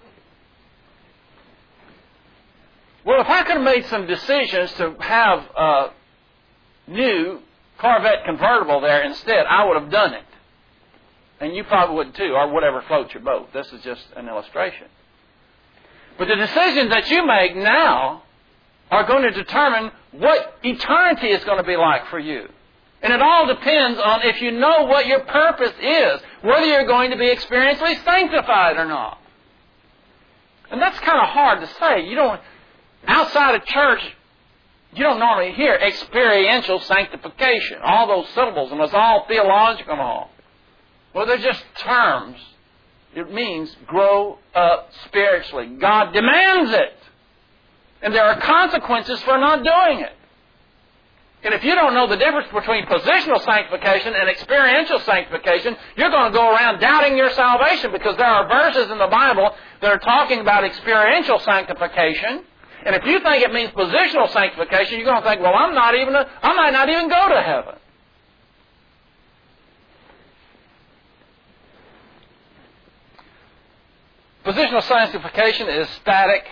Well, if I could have made some decisions to have a new Corvette convertible there instead, I would have done it. And you probably would too, or whatever floats your boat. This is just an illustration. But the decisions that you make now are going to determine what eternity is going to be like for you. And it all depends on if you know what your purpose is, whether you're going to be experientially sanctified or not. And that's kind of hard to say. Outside of church, you don't normally hear experiential sanctification. All those syllables, and it's all theological. Well, they're just terms. It means grow up spiritually. God demands it. And there are consequences for not doing it. And if you don't know the difference between positional sanctification and experiential sanctification, you're going to go around doubting your salvation, because there are verses in the Bible that are talking about experiential sanctification. And if you think it means positional sanctification, you're going to think, well, I might not even go to heaven. Positional sanctification is static.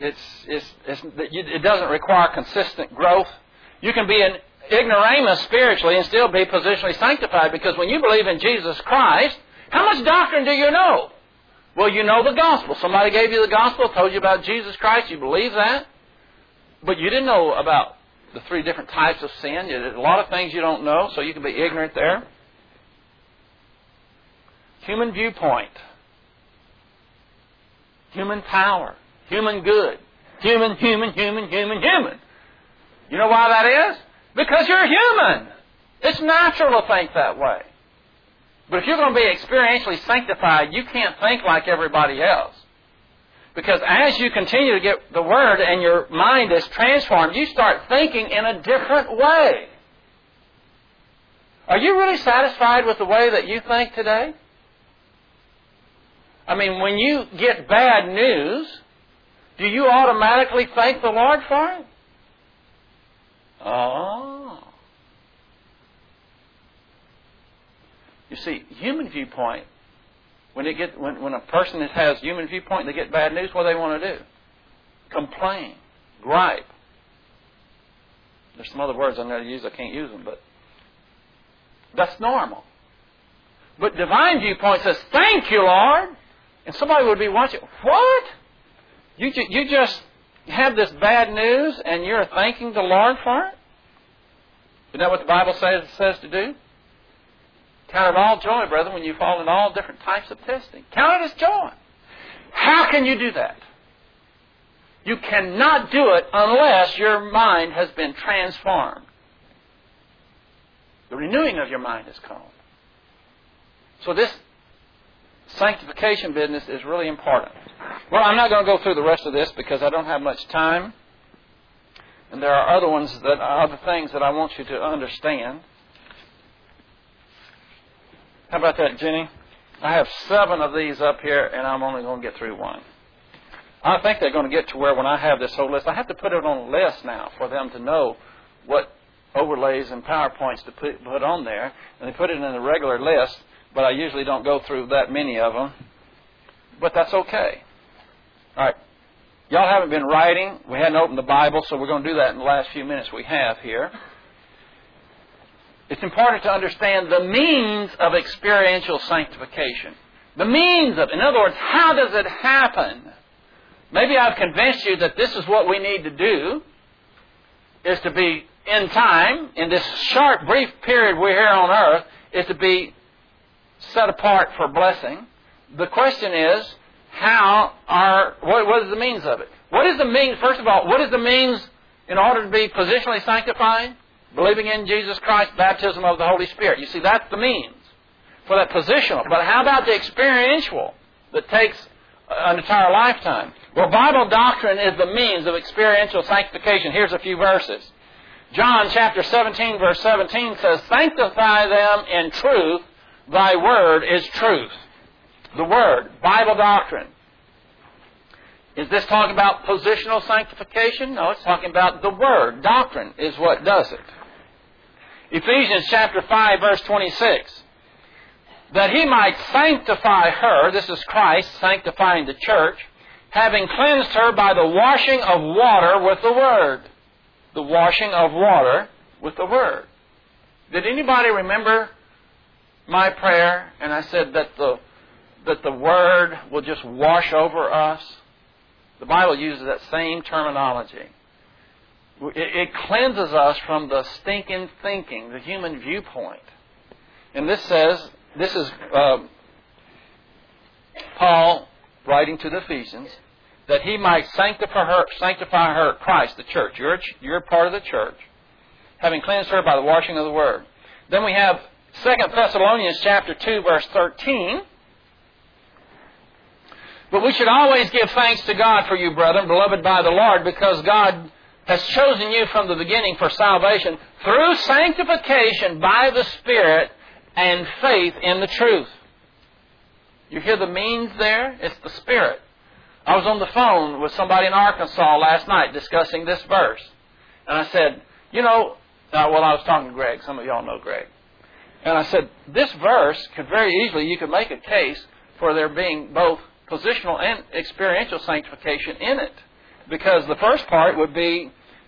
It doesn't require consistent growth. You can be an ignoramus spiritually and still be positionally sanctified, because when you believe in Jesus Christ, how much doctrine do you know? Well, you know the gospel. Somebody gave you the gospel, told you about Jesus Christ. You believe that. But you didn't know about the 3 different types of sin. There's a lot of things you don't know, so you can be ignorant there. human viewpoint, human power, human good, human. You know why that is? Because you're human. It's natural to think that way. But if you're going to be experientially sanctified, you can't think like everybody else. Because as you continue to get the Word and your mind is transformed, you start thinking in a different way. Are you really satisfied with the way that you think today? I mean, when you get bad news, do you automatically thank the Lord for it? Oh. You see, human viewpoint, when a person has human viewpoint and they get bad news, what do they want to do? Complain, gripe. There's some other words I'm going to use, I can't use them, but that's normal. But divine viewpoint says, thank you, Lord. And somebody would be watching, what? You just have this bad news and you're thanking the Lord for it? Isn't that what the Bible says to do? Count it all joy, brethren, when you fall in all different types of testing. Count it as joy. How can you do that? You cannot do it unless your mind has been transformed. The renewing of your mind is called. So this sanctification business is really important. Well, I'm not going to go through the rest of this because I don't have much time. And there are other things that I want you to understand. How about that, Jenny? I have 7 of these up here, and I'm only going to get through 1. I think they're going to get to where when I have this whole list, I have to put it on a list now for them to know what overlays and PowerPoints to put on there. And they put it in a regular list, but I usually don't go through that many of them. But that's okay. All right. Y'all haven't been writing. We hadn't opened the Bible, so we're going to do that in the last few minutes we have here. It's important to understand the means of experiential sanctification. The means of, in other words, how does it happen? Maybe I've convinced you that this is what we need to do, is to be in time, in this short, brief period we're here on earth, is to be set apart for blessing. The question is, what is the means of it? What is the means, first of all, what is the means in order to be positionally sanctified? Believing in Jesus Christ, baptism of the Holy Spirit. You see, that's the means for that positional. But how about the experiential that takes an entire lifetime? Well, Bible doctrine is the means of experiential sanctification. Here's a few verses. John chapter 17, verse 17 says, sanctify them in truth, thy word is truth. The Word, Bible doctrine. Is this talking about positional sanctification? No, it's talking about the Word. Doctrine is what does it. Ephesians chapter 5, verse 26. That He might sanctify her, this is Christ sanctifying the church, having cleansed her by the washing of water with the Word. The washing of water with the Word. Did anybody remember my prayer? And I said that the Word will just wash over us. The Bible uses that same terminology. It cleanses us from the stinking thinking, the human viewpoint. And this is Paul writing to the Ephesians, that he might sanctify her, Christ, the church. You're part of the church, having cleansed her by the washing of the Word. Then we have 2 Thessalonians chapter 2, verse 13. But we should always give thanks to God for you, brethren, beloved by the Lord, because God has chosen you from the beginning for salvation through sanctification by the Spirit and faith in the truth. You hear the means there? It's the Spirit. I was on the phone with somebody in Arkansas last night discussing this verse. And I said, I was talking to Greg. Some of y'all know Greg. And I said, this verse could very easily, you could make a case for there being both positional and experiential sanctification in it. Because the first part would be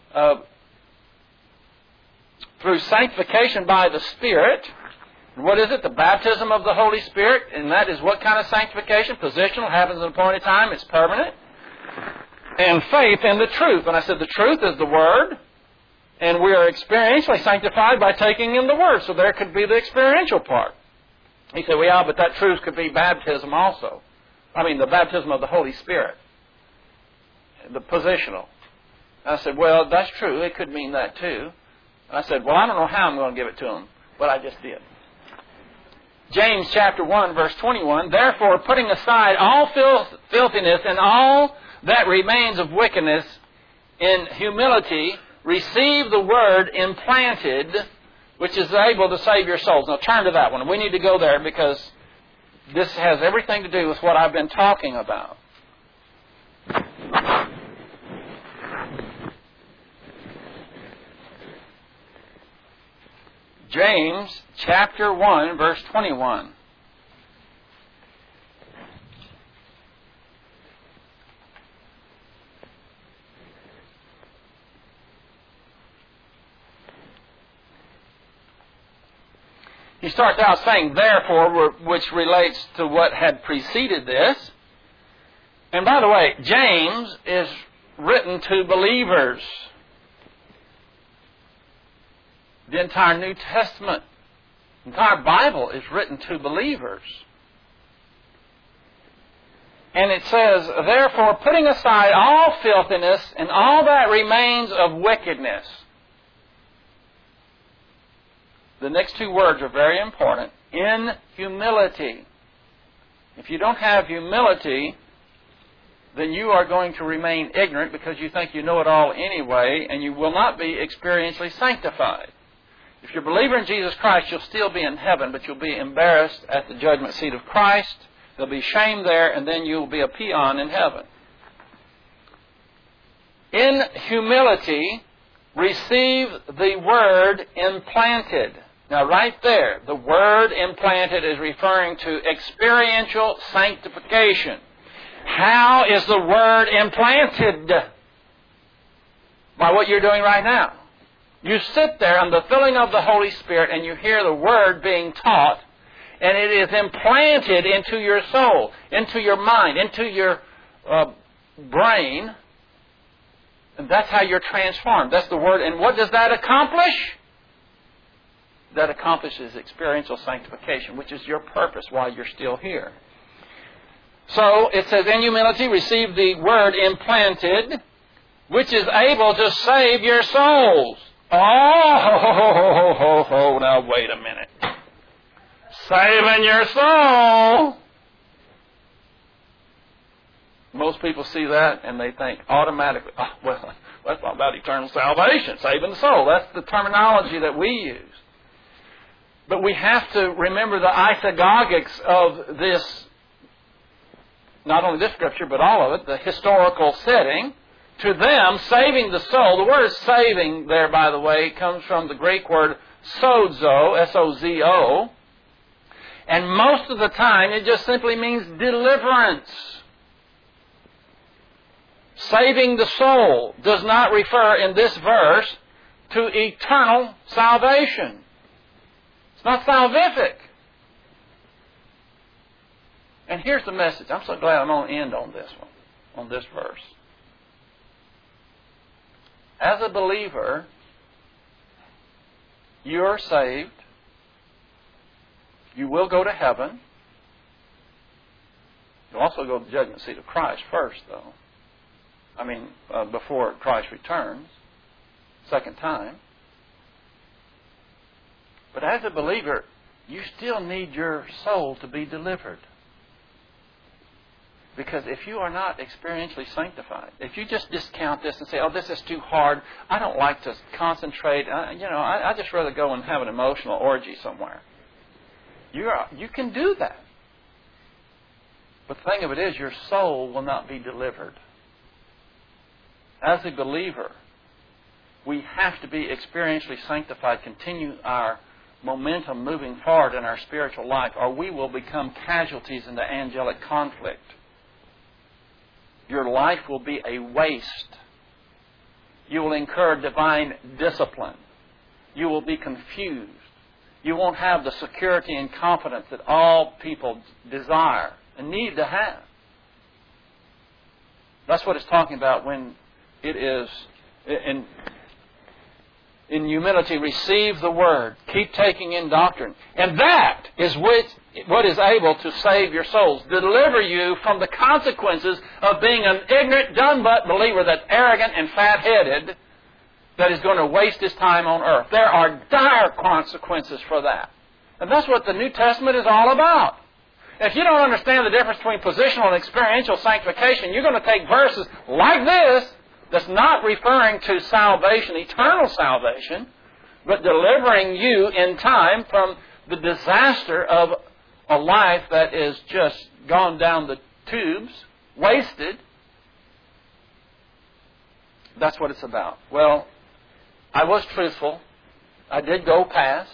through sanctification by the Spirit. What is it? The baptism of the Holy Spirit. And that is what kind of sanctification? Positional, happens at an appointed time, it's permanent. And faith in the truth. And I said the truth is the Word. And we are experientially sanctified by taking in the Word. So there could be the experiential part. He said, well, yeah, but that truth could be baptism also. I mean, the baptism of the Holy Spirit. The positional. I said, well, that's true. It could mean that too. I said, well, I don't know how I'm going to give it to him, but I just did. James chapter 1, verse 21, therefore, putting aside all filthiness and all that remains of wickedness, in humility, receive the word implanted, which is able to save your souls. Now turn to that one. We need to go there because this has everything to do with what I've been talking about. James chapter 1, verse 21. He starts out saying, therefore, which relates to what had preceded this. And by the way, James is written to believers. The entire New Testament, the entire Bible is written to believers. And it says, therefore, putting aside all filthiness and all that remains of wickedness. The next two words are very important. In humility. If you don't have humility, then you are going to remain ignorant because you think you know it all anyway, and you will not be experientially sanctified. If you're a believer in Jesus Christ, you'll still be in heaven, but you'll be embarrassed at the judgment seat of Christ. There'll be shame there, and then you'll be a peon in heaven. In humility, receive the word implanted. Now, right there, the word implanted is referring to experiential sanctification. How is the word implanted? By what you're doing right now. You sit there on the filling of the Holy Spirit and you hear the Word being taught, and it is implanted into your soul, into your mind, into your brain, and that's how you're transformed. That's the Word. And what does that accomplish? That accomplishes experiential sanctification, which is your purpose while you're still here. So, it says, in humility, receive the Word implanted, which is able to save your souls. Oh, now wait a minute. Saving your soul. Most people see that and they think automatically, oh, well, that's not about eternal salvation, saving the soul. That's the terminology that we use. But we have to remember the isagogics of this, not only this scripture, but all of it, the historical setting. To them, saving the soul, the word saving there, by the way, comes from the Greek word sozo, S-O-Z-O. And most of the time, it just simply means deliverance. Saving the soul does not refer in this verse to eternal salvation. It's not salvific. And here's the message. I'm so glad I'm going to end on this one, on this verse. As a believer, you're saved. You will go to heaven. You'll also go to the judgment seat of Christ first, though. Before Christ returns, second time. But as a believer, you still need your soul to be delivered. Because if you are not experientially sanctified, if you just discount this and say, oh, this is too hard, I don't like to concentrate, I just rather go and have an emotional orgy somewhere. You can do that. But the thing of it is, your soul will not be delivered. As a believer, we have to be experientially sanctified, continue our momentum moving forward in our spiritual life, or we will become casualties in the angelic conflict. Your life will be a waste. You will incur divine discipline. You will be confused. You won't have the security and confidence that all people desire and need to have. That's what it's talking about when it is. And in humility receive the Word. Keep taking in doctrine. And that is what is able to save your souls. Deliver you from the consequences of being an ignorant, done-but believer that's arrogant and fat-headed that is going to waste his time on earth. There are dire consequences for that. And that's what the New Testament is all about. If you don't understand the difference between positional and experiential sanctification, you're going to take verses like this that's not referring to salvation, eternal salvation, but delivering you in time from the disaster of a life that is just gone down the tubes, wasted. That's what it's about. Well, I was truthful. I did go past.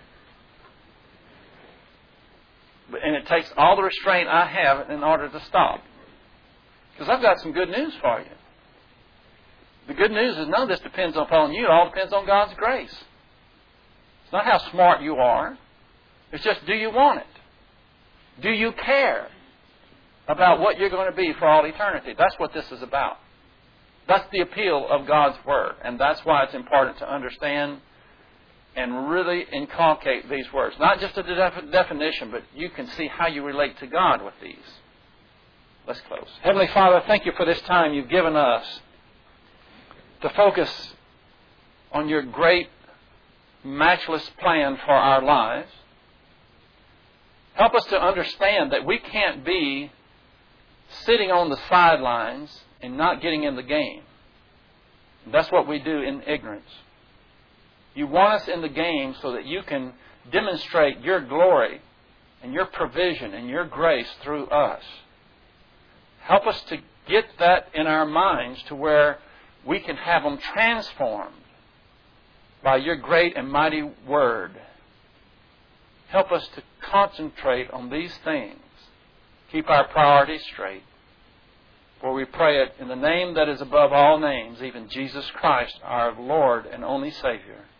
And it takes all the restraint I have in order to stop. Because I've got some good news for you. The good news is none of this depends upon you. It all depends on God's grace. It's not how smart you are. It's just, do you want it? Do you care about what you're going to be for all eternity? That's what this is about. That's the appeal of God's Word. And that's why it's important to understand and really inculcate these words. Not just a definition, but you can see how you relate to God with these. Let's close. Heavenly Father, thank you for this time you've given us to focus on your great, matchless plan for our lives. Help us to understand that we can't be sitting on the sidelines and not getting in the game. That's what we do in ignorance. You want us in the game so that you can demonstrate your glory and your provision and your grace through us. Help us to get that in our minds to where we can have them transformed by your great and mighty Word. Help us to concentrate on these things. Keep our priorities straight. For we pray it in the name that is above all names, even Jesus Christ, our Lord and only Savior.